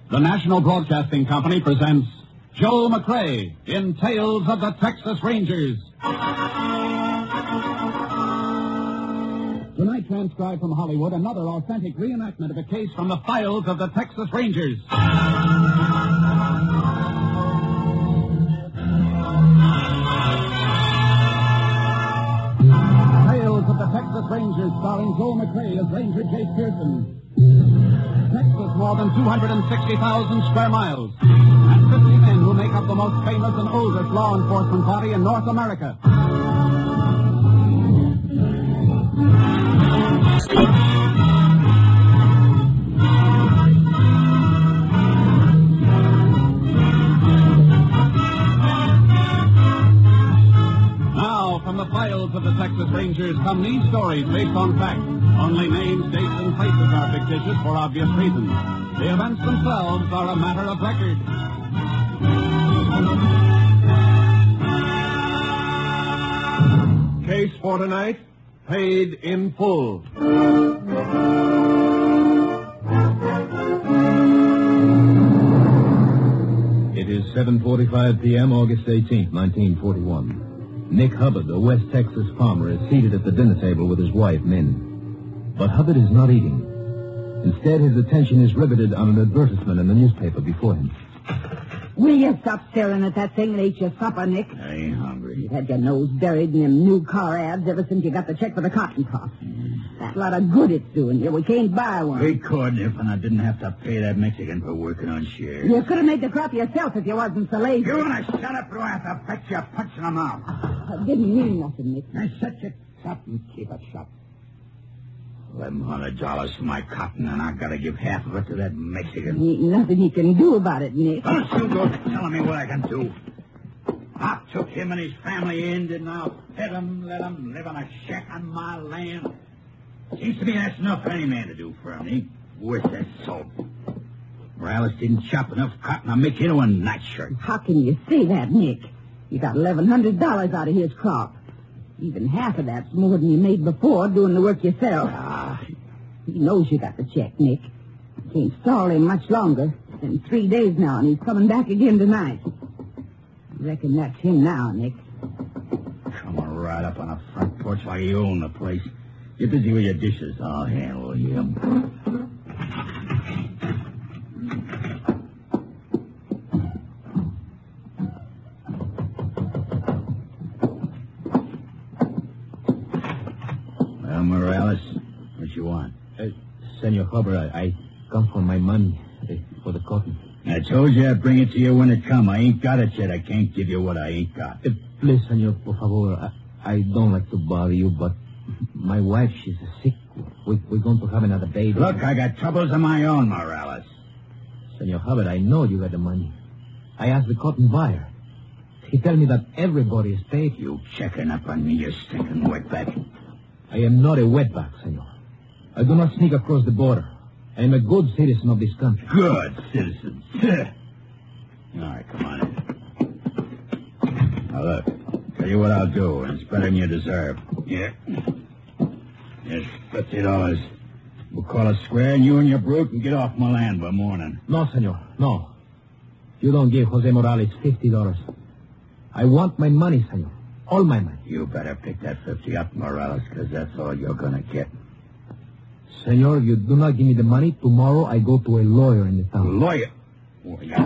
The National Broadcasting Company presents Joe McCrea in Tales of the Texas Rangers. Tonight, transcribed from Hollywood, another authentic reenactment of a case from the files of the Texas Rangers. Tales of the Texas Rangers, starring Joe McCrea as Ranger Jake Pearson. Texas, more than 260,000 square miles, and 50 men who make up the most famous and oldest law enforcement body in North America. Now, from the files of the Texas Rangers come these stories based on fact. Only names, dates, and places are fictitious for obvious reasons. The events themselves are a matter of record. Case for tonight, paid in full. It is 7:45 p.m., August 18th, 1941. Nick Hubbard, a West Texas farmer, is seated at the dinner table with his wife, Min. But Hubbard is not eating. Instead, his attention is riveted on an advertisement in the newspaper before him. Will you stop staring at that thing and eat your supper, Nick? I ain't hungry. You've had your nose buried in them new car ads ever since you got the check for the cotton crop. That lot of good it's doing you. We can't buy one. We could if I didn't have to pay that Mexican for working on shares. You could have made the crop yourself if you wasn't so lazy. You want to shut up or I have to bet you a punch in the mouth? I didn't mean nothing, Nick. Now shut your trap and keep it shut. $1,100 for my cotton, and I've got to give half of it to that Mexican. Ain't nothing you can do about it, Nick. Don't you go telling me what I can do. I took him and his family in, and I'll fed him, let him live on a shack on my land. Seems to me that's enough for any man to do for him. Ain't worth that salt. Morales didn't chop enough cotton to make into a nightshirt. How can you say that, Nick? You got $1,100 out of his crop. Even half of that's more than you made before doing the work yourself. He knows you got the check, Nick. Can't stall him much longer. It's been 3 days now, and he's coming back again tonight. I reckon that's him now, Nick. Come on, right up on the front porch like you own the place. Get busy with your dishes. I'll handle him. Well, Morales, what you want? Senor Hubbard, I come for my money for the cotton. I told you I'd bring it to you when it come. I ain't got it yet. I can't give you what I ain't got. Please, senor, por favor. I don't like to bother you, but my wife, she's sick. We're going to have another baby. Look, I got troubles of my own, Morales. Senor Hubbard, I know you got the money. I asked the cotton buyer. He tell me that everybody is paid. You checking up on me, you stinking wetback. I am not a wetback, senor. I do not sneak across the border. I am a good citizen of this country. Good citizen. All right, come on in. Now, look, tell you what I'll do, and it's better than you deserve. Yeah. Here's $50. We'll call it square, and you and your brute can get off my land by morning. No, senor, no. You don't give Jose Morales $50. I want my money, senor. All my money. You better pick that 50 up, Morales, because that's all you're going to get. Senor, you do not give me the money, tomorrow I go to a lawyer in the town. Lawyer? Oh, yeah.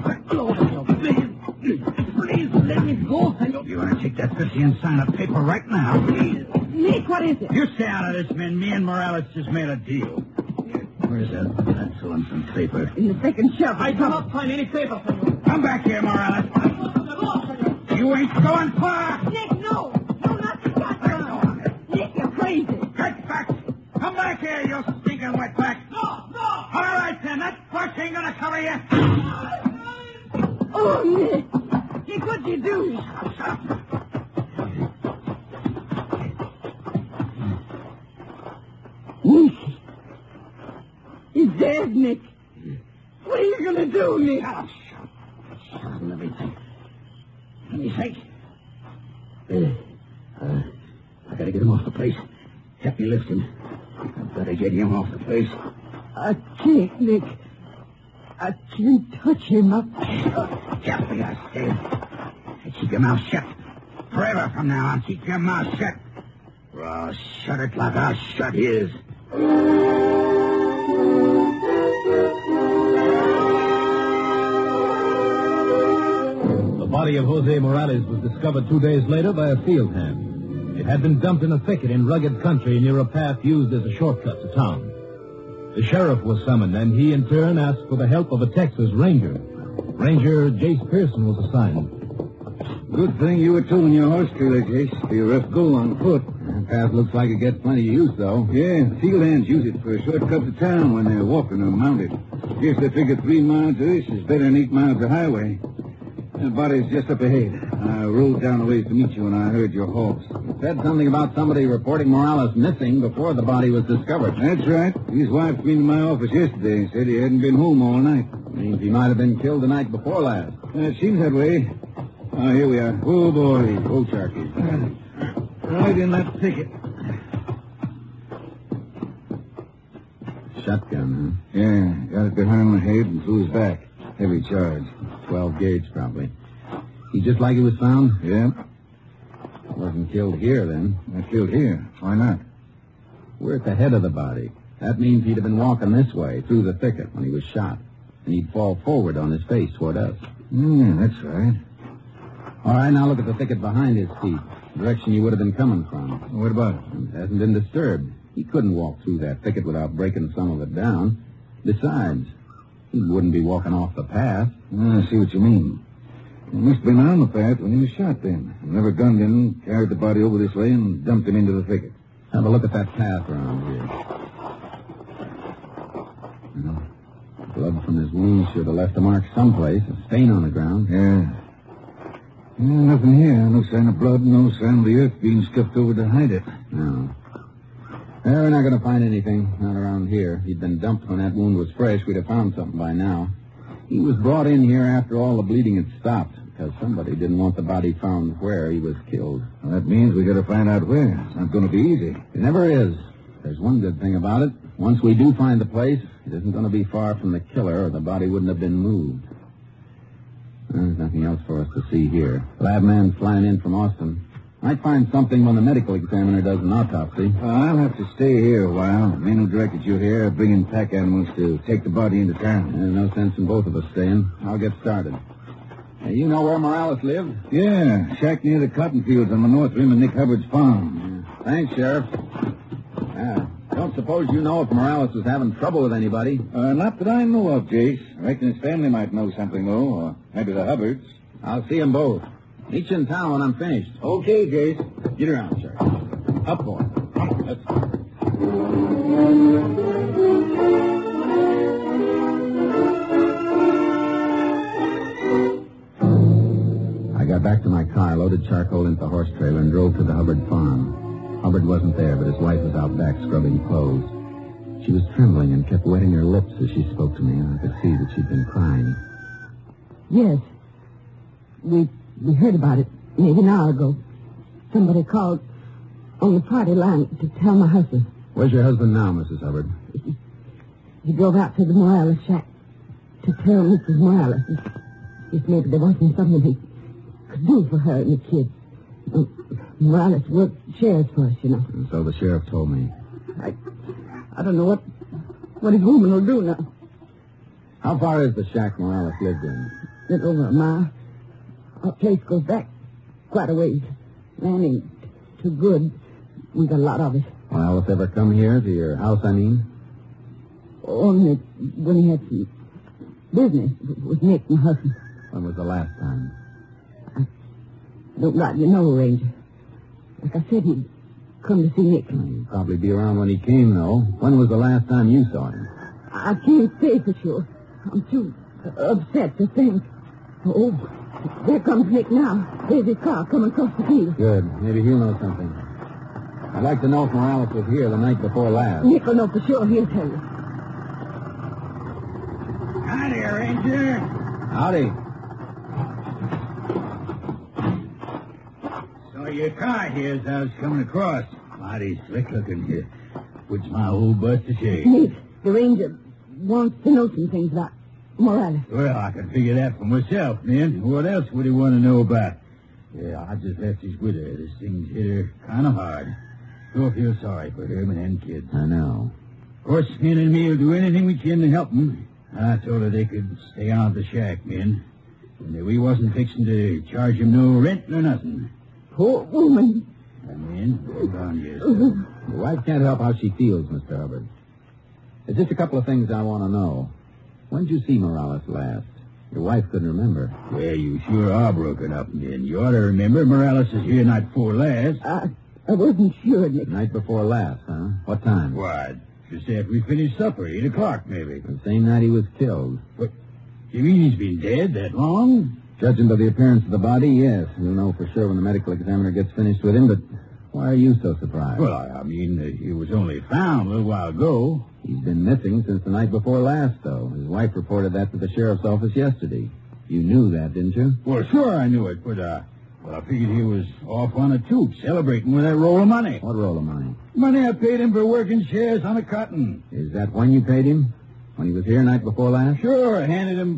Please, let me go, senor. You want to take that 50 and sign a paper right now? Please. Nick, what is it? You stay out of this, man. Me and Morales just made a deal. Where's that pencil and some paper? In the second shelf. I do not find any paper, senor. Come back here, Morales. You ain't going far. Nick, no. No, not the shotgun. Nick, you're crazy. Get back. Come back here, you stinking wetback. No. All right, then. That brush ain't going to cover you. Oh, Nick. Nick, what'd you do? Shut up. Nick. He's dead, Nick. What are you going to do, Nick? Shut up. Let me think. I gotta get him off the place. Help me lift him. I better get him off the place. I can't, Nick. I can't touch him. Just be a state. Keep your mouth shut. Forever from now on, keep your mouth shut. Or I'll shut it like I'll shut his. The body of Jose Morales was discovered 2 days later by a field hand. It had been dumped in a thicket in rugged country near a path used as a shortcut to town. The sheriff was summoned, and he in turn asked for the help of a Texas ranger. Ranger Jace Pearson was assigned. Good thing you were towing your horse trailer, Jace. Be a rough go on foot. That path looks like it gets plenty of use, though. Yeah, field hands use it for a shortcut to town when they're walking or mounted. Guess they figure 3 miles of this is better than 8 miles of highway. The body's just up ahead. I rode down a ways to meet you when I heard your horse. You said something about somebody reporting Morales missing before the body was discovered. That's right. His wife came to my office yesterday and said he hadn't been home all night. Means he might have been killed the night before last. It seems that way. Oh, here we are. Oh, boy. Oh, Sharky. Right in that thicket. Shotgun, huh? Yeah, got it behind my head and through his back. Heavy charge. 12 gauge, probably. He just like he was found? Yeah. Wasn't killed here, then. Not killed here. Why not? We're at the head of the body. That means he'd have been walking this way, through the thicket, when he was shot. And he'd fall forward on his face toward us. Yeah, that's right. All right, now look at the thicket behind his feet. Direction you would have been coming from. What about it? It hasn't been disturbed. He couldn't walk through that thicket without breaking some of it down. Besides, he wouldn't be walking off the path. I see what you mean. He must have been on the path when he was shot then. Never gunned him, carried the body over this way, and dumped him into the thicket. Have a look at that path around here. Blood from his wounds should have left a mark someplace, a stain on the ground. Yeah, nothing here. No sign of blood, no sign of the earth being scuffed over to hide it. No. We're not going to find anything, not around here. He'd been dumped when that wound was fresh. We'd have found something by now. He was brought in here after all the bleeding had stopped, because somebody didn't want the body found where he was killed. Well, that means we got to find out where. It's not going to be easy. It never is. There's one good thing about it. Once we do find the place, it isn't going to be far from the killer, or the body wouldn't have been moved. There's nothing else for us to see here. Lab man's flying in from Austin. Might find something when the medical examiner does an autopsy. I'll have to stay here a while. The men who directed you here are bringing pack animals to take the body into town. There's no sense in both of us staying. I'll get started. Hey, you know where Morales lived? Yeah, shack near the cotton fields on the north rim of Nick Hubbard's farm. Yeah. Thanks, Sheriff. Don't suppose you know if Morales was having trouble with anybody? Not that I know of, Jace. I reckon his family might know something, though, or maybe the Hubbards. I'll see them both. Meet you in town when I'm finished. Okay, Jace. Get around, Sheriff. Up, boy. Let's go. I got back to my car, loaded charcoal into the horse trailer, and drove to the Hubbard farm. Hubbard wasn't there, but his wife was out back scrubbing clothes. She was trembling and kept wetting her lips as she spoke to me, and I could see that she'd been crying. Yes. We heard about it maybe an hour ago. Somebody called on the party line to tell my husband. Where's your husband now, Mrs. Hubbard? He drove out to the Morales shack to tell Mrs. Morales if maybe there wasn't something he could do for her and the kids. Morales worked shares for us, you know. And so the sheriff told me. I don't know what his woman will do now. How far is the shack Morales lived in? Little over a mile. Our place goes back quite a ways. Land ain't too good. We got a lot of it. Morales ever come here to your house, I mean? Only when he had some business with Nick, my husband. When was the last time? Don't rightly know, Ranger. Like I said, he'd come to see Nick. He'd probably be around when he came, though. When was the last time you saw him? I can't say for sure. I'm too upset to think. Oh, there comes Nick now. There's his car coming across the field. Good. Maybe he'll know something. I'd like to know if Morales was here the night before last. Nick will know for sure. He'll tell you. Howdy, Ranger. Howdy. Saw your car here as I was coming across. Mighty slick looking here. Puts my old bust to shame. Nick, the ranger wants to know some things about Morales. Well, I can figure that for myself, man. What else would he want to know about? Yeah, I just left his widow. This thing's hit her kind of hard. Sure feel sorry for him and them kids. I know. Of course, Min and me will do anything we can to help them. I told her they could stay on at the shack, Min. And that we wasn't fixing to charge him no rent nor nothing. Poor woman. Min, hold on to yourself. Your wife can't help how she feels, Mr. Hubbard. There's just a couple of things I want to know. When did you see Morales last? Your wife couldn't remember. Well, you sure are broken up, Min. You ought to remember Morales is here night before last. I wasn't sure, Nick. Night before last, huh? What time? Why, just after we finished supper, 8 o'clock, maybe. The same night he was killed. What? You mean he's been dead that long? Judging by the appearance of the body, yes. We'll know for sure when the medical examiner gets finished with him, but why are you so surprised? Well, I mean, he was only found a little while ago. He's been missing since the night before last, though. His wife reported that to the sheriff's office yesterday. You knew that, didn't you? Well, sure I knew it, but, I figured he was off on a toot, celebrating with that roll of money. What roll of money? Money I paid him for working shares on a cotton. Is that when you paid him? When he was here night before last? Sure, I handed him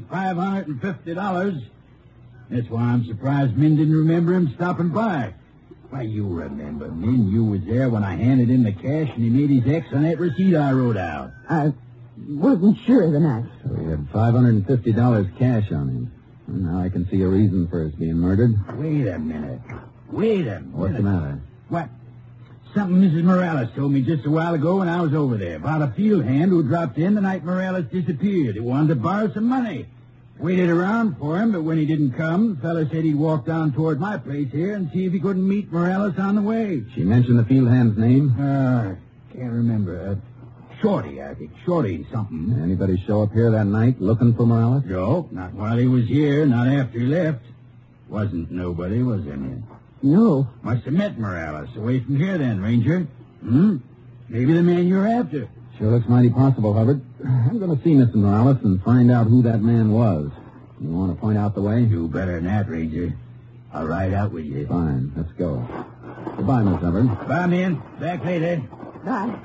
$550. That's why I'm surprised Min didn't remember him stopping by. Why, you remember, Min. You was there when I handed him the cash and he made his X on that receipt I wrote out. I wasn't sure of the night. So he had $550 cash on him. And now I can see a reason for his being murdered. Wait a minute. What's the matter? What? Something Mrs. Morales told me just a while ago when I was over there about a field hand who dropped in the night Morales disappeared. He wanted to borrow some money. Waited around for him, but when he didn't come, the fella said he'd walk down toward my place here and see if he couldn't meet Morales on the way. She mentioned the field hand's name? Can't remember. Shorty, I think. Shorty something. Anybody show up here that night looking for Morales? No, not while he was here, not after he left. Wasn't nobody, was there, man? No. Must have met Morales away from here then, Ranger. Maybe the man you're after. Sure looks mighty possible, Hubbard. I'm going to see Mr. Morales and find out who that man was. You want to point out the way? Do better than that, Ranger. I'll ride out with you. Fine, let's go. Goodbye, Miss Hubbard. Bye, man. Back later. Bye.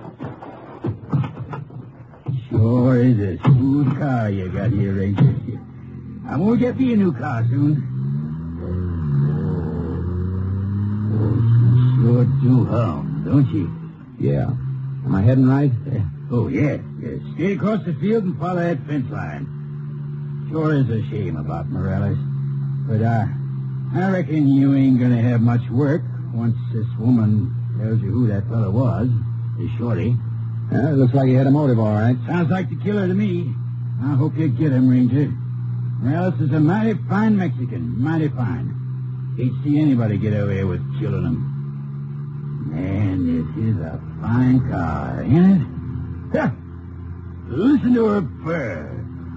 Sure is a smooth car you got here, Ranger. I'm going to get me a new car soon. Oh, sure do hum, don't you? Yeah. Am I heading right? Yeah. Stay across the field and follow that fence line. Sure is a shame about Morales. But, I reckon you ain't going to have much work once this woman tells you who that fellow was, the Shorty. It looks like he had a motive, all right. Sounds like the killer to me. I hope you get him, Ranger. Morales is a mighty fine Mexican. Mighty fine. Hate to see anybody get away with killing him. Man, this is a fine car, ain't it? Ha! Listen to her purr.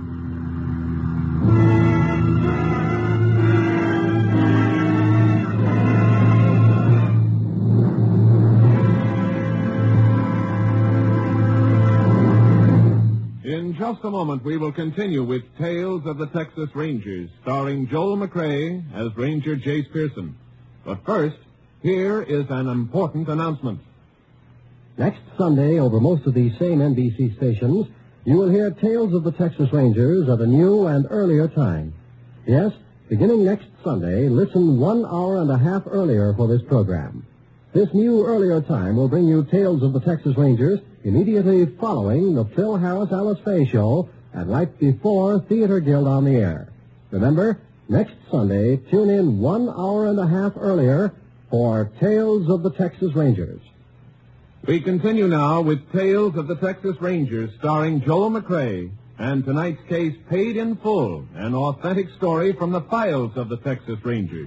In just a moment, we will continue with Tales of the Texas Rangers, starring Joel McCrea as Ranger Jace Pearson. But first, here is an important announcement. Next Sunday, over most of these same NBC stations, you will hear Tales of the Texas Rangers at a new and earlier time. Yes, beginning next Sunday, listen 1 hour and a half earlier for this program. This new earlier time will bring you Tales of the Texas Rangers immediately following the Phil Harris-Alice Faye show and right before Theater Guild on the air. Remember, next Sunday, tune in 1 hour and a half earlier for Tales of the Texas Rangers. We continue now with Tales of the Texas Rangers, starring Joel McCrea, and tonight's case, Paid in Full, an authentic story from the files of the Texas Rangers.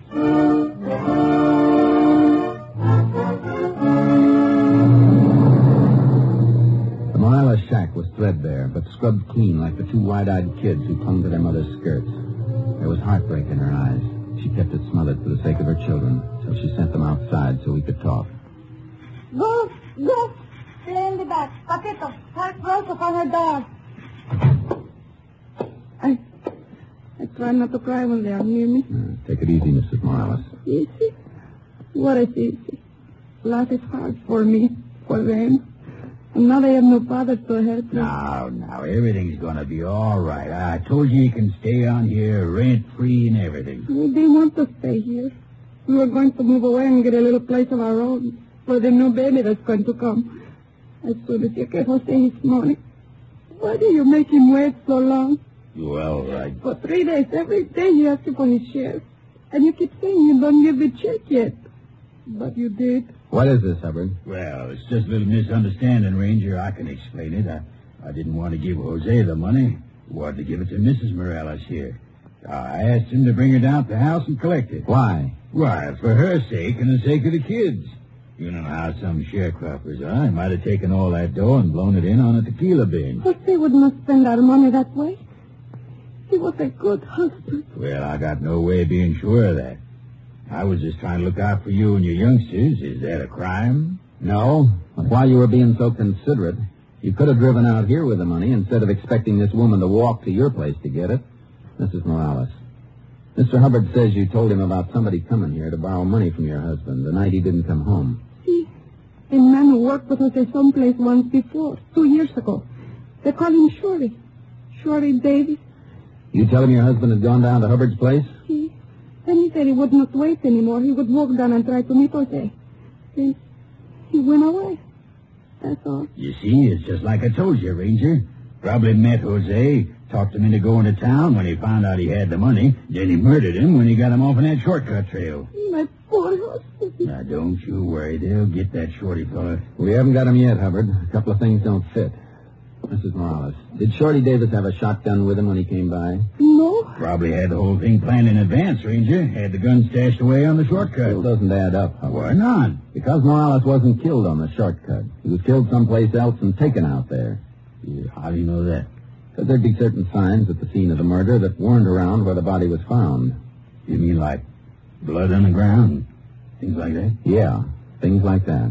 The Morales shack was threadbare, but scrubbed clean like the two wide-eyed kids who clung to their mother's skirts. There was heartbreak in her eyes. She kept it smothered for the sake of her children, so she sent them outside so we could talk. Go. Stay in the back. Paquito, park Rosa for her dog. I try not to cry when they are near me. Take it easy, Mrs. Morales. Easy? What is easy? Life is hard for me, for them. And now they have no father to help them. Now, everything's going to be all right. I told you can stay on here rent-free and everything. They want to stay here. We were going to move away and get a little place of our own for the new baby that's going to come. As soon as you get Jose this morning. Why do you make him wait so long? Well, For 3 days, every day he asks you for his share. And you keep saying you don't give the check yet. But you did. What is this, Hubbard? Well, it's just a little misunderstanding, Ranger. I can explain it. I didn't want to give Jose the money. I wanted to give it to Mrs. Morales here. I asked him to bring her down to the house and collect it. Why? Why, for her sake and the sake of the kids. You know how some sharecroppers are. He might have taken all that dough and blown it in on a tequila binge. Jose would not spend our money that way. He was a good husband. Well, I got no way of being sure of that. I was just trying to look out for you and your youngsters. Is that a crime? No. But while you were being so considerate, you could have driven out here with the money instead of expecting this woman to walk to your place to get it. Mrs. Morales, Mr. Hubbard says you told him about somebody coming here to borrow money from your husband the night he didn't come home. A man who worked with us at someplace once before, 2 years ago. They call him Shorty. Shorty Davis. You tell him your husband had gone down to Hubbard's place? Then he said he would not wait anymore. He would walk down and try to meet Jose. Then he went away. That's all. You see, it's just like I told you, Ranger. Probably met Jose, talked him into going to town when he found out he had the money. Then he murdered him when he got him off on that shortcut trail. My poor husband. Now, don't you worry. They'll get that Shorty fella. We haven't got him yet, Hubbard. A couple of things don't fit. Mrs. Morales, did Shorty Davis have a shotgun with him when he came by? No. Probably had the whole thing planned in advance, Ranger. Had the gun stashed away on the shortcut. It doesn't add up, Hubbard. Why not? Because Morales wasn't killed on the shortcut. He was killed someplace else and taken out there. How do you know that? Because there'd be certain signs at the scene of the murder that weren't around where the body was found. You mean like blood on the ground? Things like that? Yeah, things like that.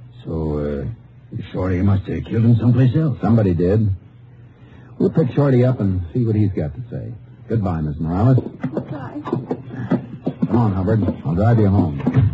So, Shorty must have killed him someplace else. Somebody did. We'll pick Shorty up and see what he's got to say. Goodbye, Miss Morales. Goodbye. Come on, Hubbard. I'll drive you home.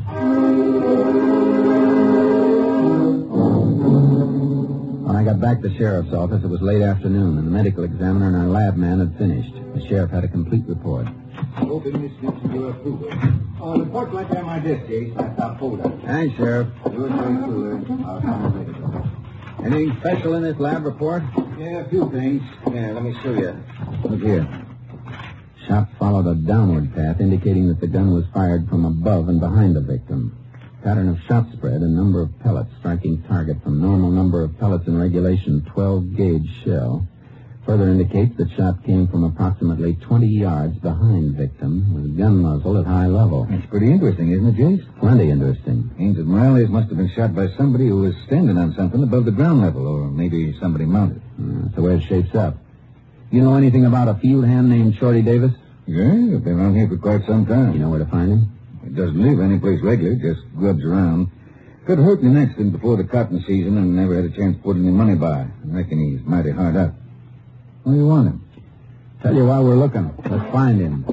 When I got back to the sheriff's office, it was late afternoon, and the medical examiner and our lab man had finished. The sheriff had a complete report. Hoping this gets your approval. The report right there on my desk, Jase. That's our folder. Thanks, Sheriff. Yours very through. I'll come later. Anything special in this lab report? Yeah, a few things. Yeah, let me show you. Look here. Shot followed a downward path, indicating that the gun was fired from above and behind the victim. Pattern of shot spread and number of pellets, striking target from normal number of pellets in regulation 12-gauge shell. Further indicates that shot came from approximately 20 yards behind victim, with gun muzzle at high level. That's pretty interesting, isn't it, Jase? Plenty interesting. Means that Morales must have been shot by somebody who was standing on something above the ground level, or maybe somebody mounted. That's the way it shapes up. You know anything about a field hand named Shorty Davis? Yeah, I've been around here for quite some time. You know where to find him? He doesn't live any place regular, just grubs around. Got hurt in an accident before the cotton season and never had a chance to put any money by. I reckon he's mighty hard up. Where do you want him? Tell you while we're looking. Let's find him.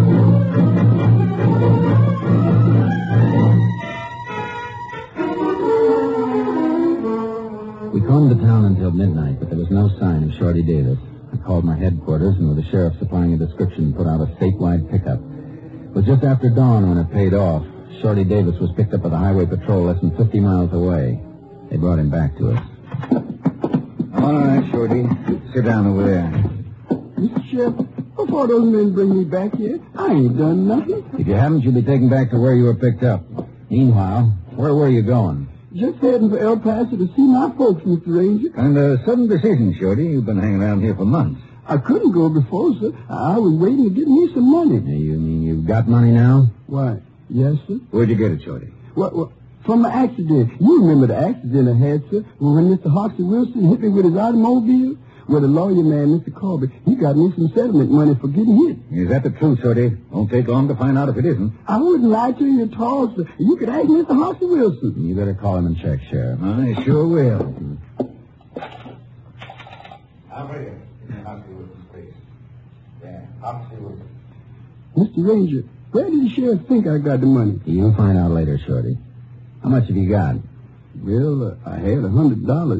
We combed the town until midnight, but there was no sign of Shorty Davis. I called my headquarters, and with the sheriff supplying a description, put out a statewide pickup. It was just after dawn when it paid off. Shorty Davis was picked up by the highway patrol less than 50 miles away. They brought him back to us. All right, Shorty. Sit down over there. Mr. Sheriff, before those men bring me back here, I ain't done nothing. If you haven't, you'll be taken back to where you were picked up. Meanwhile, where were you going? Just heading for El Paso to see my folks, Mr. Ranger. And a sudden decision, Shorty. You've been hanging around here for months. I couldn't go before, sir. I was waiting to get me some money. You mean you've got money now? Why, yes, sir. Where'd you get it, Shorty? What? From the accident. You remember the accident I had, sir, when Mr. Hoxie Wilson hit me with his automobile? Well, the lawyer man, Mr. Corbett, he got me some settlement money for getting hit. Is that the truth, Shorty? Won't take long to find out if it isn't. I wouldn't lie to you at all, sir. You could ask Mr. Hoxie Wilson. You better call him and check, Sheriff. I sure will. I'm ready. Hoxie Wilson's place. Yeah, Hoxie Wilson. Mr. Ranger, where did the sheriff think I got the money? You'll find out later, Shorty. How much have you got? Well, I had $100.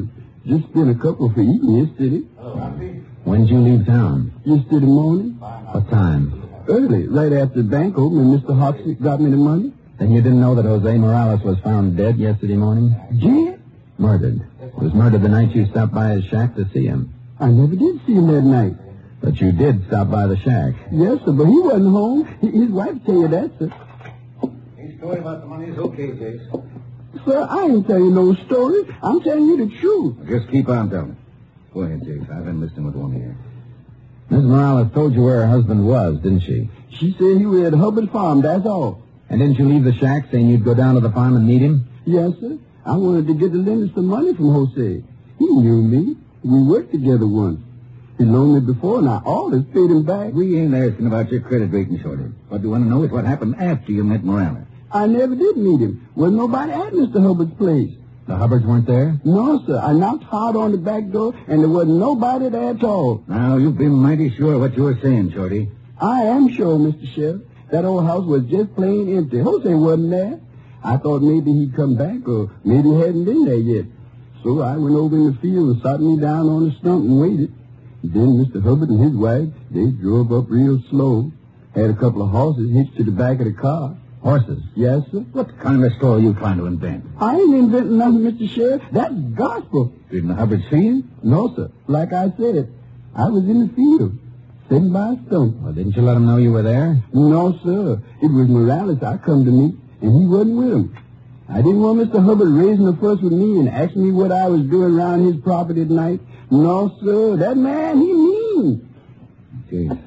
Just spent a couple for eating yesterday. When did you leave town? Yesterday morning. What time? Early, right after the bank opened, and Mr. Hoxick got me the money. Then you didn't know that Jose Morales was found dead yesterday morning? Dead? Murdered. He was murdered the night you stopped by his shack to see him. I never did see him that night. But you did stop by the shack. Yes, sir, but he wasn't home. His wife tell you that, sir. His story about the money is okay, Jace. Sir, I ain't telling you no story. I'm telling you the truth. Just keep on telling. Go ahead, Jace. I've been listening with one ear. Miss Morales told you where her husband was, didn't she? She said he was at Hubbard Farm, that's all. And didn't you leave the shack saying you'd go down to the farm and meet him? Yes, sir. I wanted to get the lender some money from Jose. He knew me. We worked together once. He loaned me before, and I always paid him back. We ain't asking about your credit rating, Shorty. What we want to know is what happened after you met Morales. I never did meet him. Wasn't nobody at Mr. Hubbard's place. The Hubbards weren't there? No, sir. I knocked hard on the back door, and there wasn't nobody there at all. Now, you've been mighty sure of what you were saying, Shorty. I am sure, Mr. Sheriff. That old house was just plain empty. Jose wasn't there. I thought maybe he'd come back, or maybe he hadn't been there yet. So I went over in the field and sat me down on the stump and waited. Then Mr. Hubbard and his wife, they drove up real slow. Had a couple of horses hitched to the back of the car. Horses? Yes, sir. What kind of story are you trying to invent? I ain't inventing nothing, Mr. Sheriff. That's gospel. Didn't the Hubbards see you? No, sir. Like I said, I was in the field, sitting by a stump. Well, didn't you let him know you were there? No, sir. It was Morales I come to meet, and he wasn't with him. I didn't want Mr. Hubbard raising a fuss with me and asking me what I was doing around his property at night. No, sir. That man, he mean. Jeez.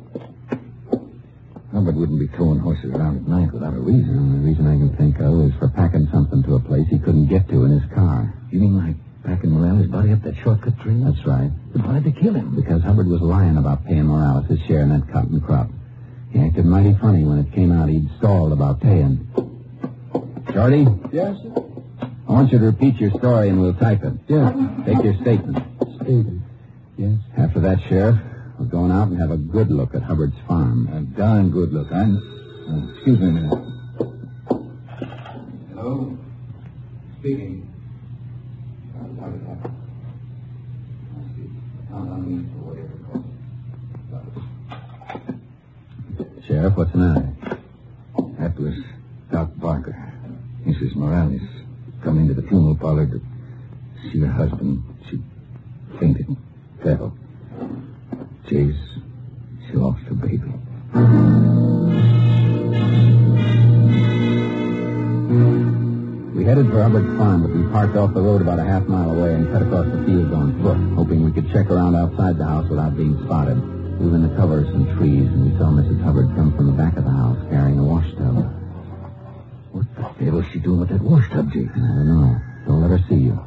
Hubbard wouldn't be towing horses around at night without a reason. The reason I can think of is for packing something to a place he couldn't get to in his car. You mean like packing Morales' body up that shortcut trail? That's right. But why'd they kill him? Because Hubbard was lying about paying Morales his share in that cotton crop. He acted mighty funny when it came out he'd stalled about paying. Shorty? Yes, sir. I want you to repeat your story and we'll type it. Yes. Take your statement. Statement. Yes. After that, Sheriff, we're going out and have a good look at Hubbard's farm. A darn good look. Excuse me a minute. Hello? Speaking. Sheriff, what's the matter? That was Doc Barker. Mrs. Morales come into the funeral parlor to see her husband. She fainted and fell. Jeez, she lost her baby. We headed for Hubbard's farm, but we parked off the road about a half mile away and cut across the fields on foot, hoping we could check around outside the house without being spotted. We were in the cover of some trees, and we saw Mrs. Hubbard come from the back of the house carrying a wash tub. What the hell is she doing with that wash tub, Jake? I don't know. Don't let her see you.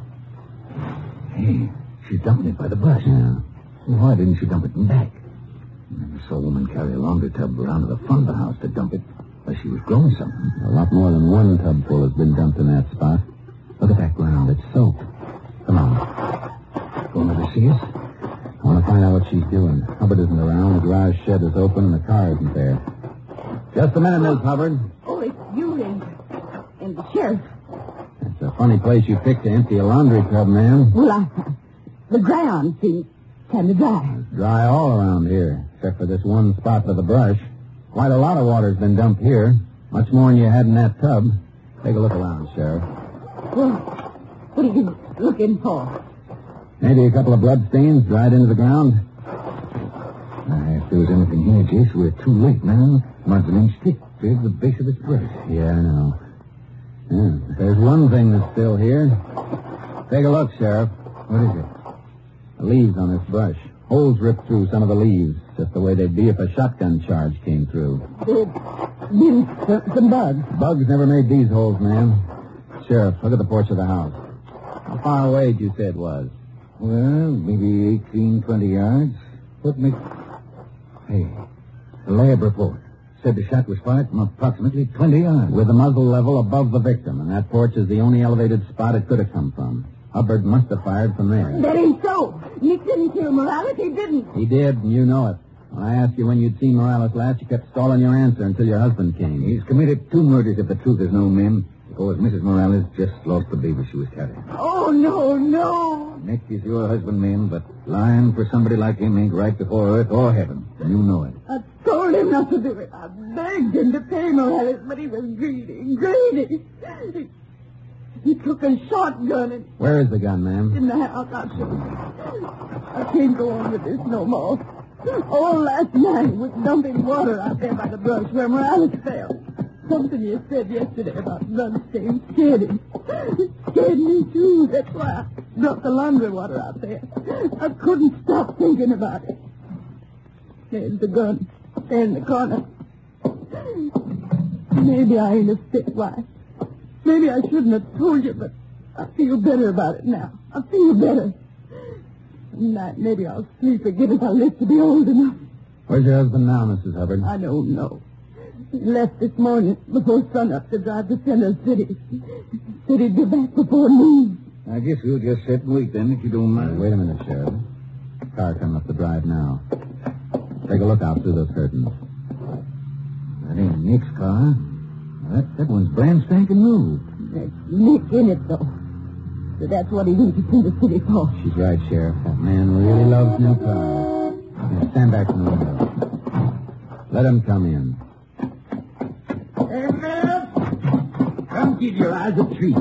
Hey, she's dumping it by the bus. Yeah. Well, why didn't she dump it in back? I never saw a woman carry a laundry tub around to the front of the house to dump it unless she was growing something. A lot more than one tub full has been dumped in that spot. Look at that ground. It's soaked. Come on. Going to see us? I want to find out what she's doing. Hubbard isn't around. The garage shed is open and the car isn't there. Just a minute, Miss Hubbard. Oh, it's you and the sheriff. It's a funny place you picked to empty a laundry tub, ma'am. Well, the ground seems kind of dry. It's dry all around here, except for this one spot with the brush. Quite a lot of water's been dumped here. Much more than you had in that tub. Take a look around, Sheriff. Well, what are you looking for? Maybe a couple of blood stains dried into the ground. If there was anything here, Jace, we're too late now. Marjorie stick there's the base of this brush. Yeah, I know. Yeah, but there's one thing that's still here. Take a look, Sheriff. What is it? The leaves on this brush. Holes ripped through some of the leaves, just the way they'd be if a shotgun charge came through. There's been some bugs. Bugs never made these holes, ma'am. Sheriff, look at the porch of the house. How far away did you say it was? Well, maybe 18, 20 yards. What makes... Hey, the lab report said the shot was fired from approximately 20 yards. With the muzzle level above the victim, and that porch is the only elevated spot it could have come from. Hubbard must have fired from there. That ain't so. Nick didn't kill Morales. He didn't. He did, and you know it. When I asked you when you'd seen Morales last, you kept stalling your answer until your husband came. He's committed 2 murders if the truth is known, men. Suppose Mrs. Morales just lost the baby she was carrying. Oh, no. Nick is your husband, Min, but lying for somebody like him ain't right before earth or heaven. And you know it. I told him not to do it. I begged him to pay Morales, but he was greedy. He took a shotgun and... Where is the gun, ma'am? In the house. I can't go on with this no more. All last night was dumping water out there by the brush where Morales fell. Something you said yesterday about bloodstains scared him. Scared me, too. That's why I dropped the laundry water out there. I couldn't stop thinking about it. There's the gun. There in the corner. Maybe I ain't a fit wife. Maybe I shouldn't have told you, but I feel better about it now. I feel better. Tonight, maybe I'll sleep again if I live to be old enough. Where's your husband now, Mrs. Hubbard? I don't know. He left this morning before sunup to drive to Center City. Said he'd be back before noon. I guess we'll just sit and wait then, if you don't mind. Wait a minute, Sheriff. Car coming up the drive now. Take a look out through those curtains. That ain't Nick's car. That one's brand spanking new. That's Nick in it, though. So that's what he went to Center City for. She's right, Sheriff. That man really loves new cars. Now, stand back from the window. Let him come in. Hey, man! Come keep your eyes a treat.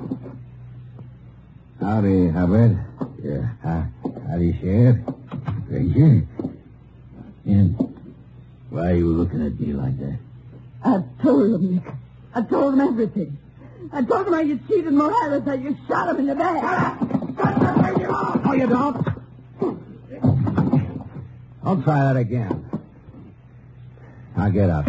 Howdy, Hubbard. Yeah. Howdy, Sheriff. Ranger. And why are you looking at me like that? I told him, Nick. I told him everything. I told him how you cheated Morales, how you shot him in the back. No, you don't. I'll try that again. Now get up.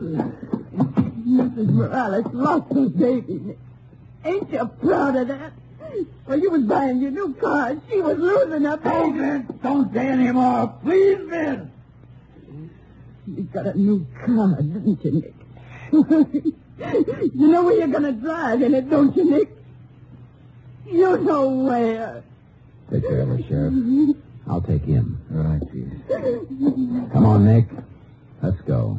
Mrs. Morales lost her baby, Nick. Ain't you proud of that? Well, you was buying your new car, and she was losing her baby. Oh, man, don't say any more. Please, man. You got a new car, didn't you, Nick? You know where you're going to drive in it, don't you, Nick? You know where. Take care of her, Sheriff. I'll take him. All right, Chief. Come on, Nick. Let's go.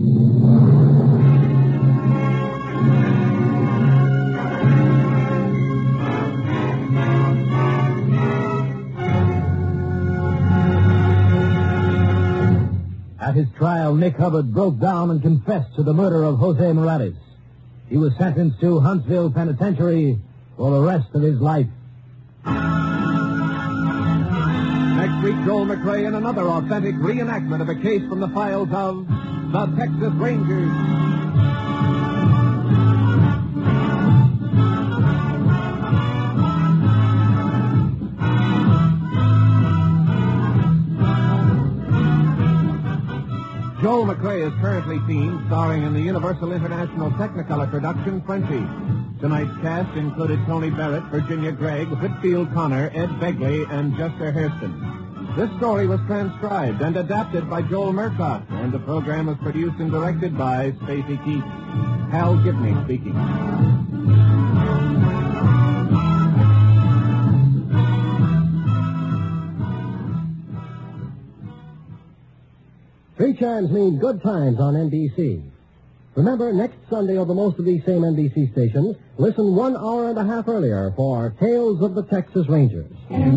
At his trial, Nick Hubbard broke down and confessed to the murder of Jose Morales. He was sentenced to Huntsville Penitentiary for the rest of his life. Next week, Joel McCrea in another authentic reenactment of a case from the files of the Texas Rangers. Joel McCrea is currently seen starring in the Universal International Technicolor production Frenchie. Tonight's cast included Tony Barrett, Virginia Gregg, Whitfield Connor, Ed Begley, and Jester Hairston. This story was transcribed and adapted by Joel Murcott, and the program was produced and directed by Stacy Keith. Hal Gibney speaking. Three chimes mean good times on NBC. Remember, next Sunday over most of these same NBC stations, listen 1 hour and a half earlier for Tales of the Texas Rangers.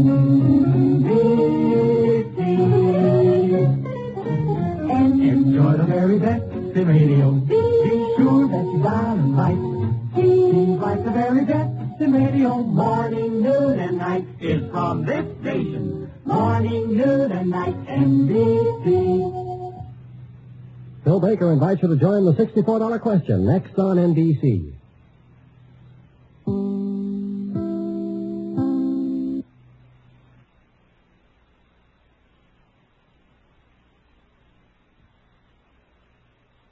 Enjoy the very best in radio. Be sure that you dial and write. Seems like the very best in radio. Morning, noon, and night is from this station. Morning, noon, and night, NBC. Phil Baker invites you to join the $64 question next on NBC.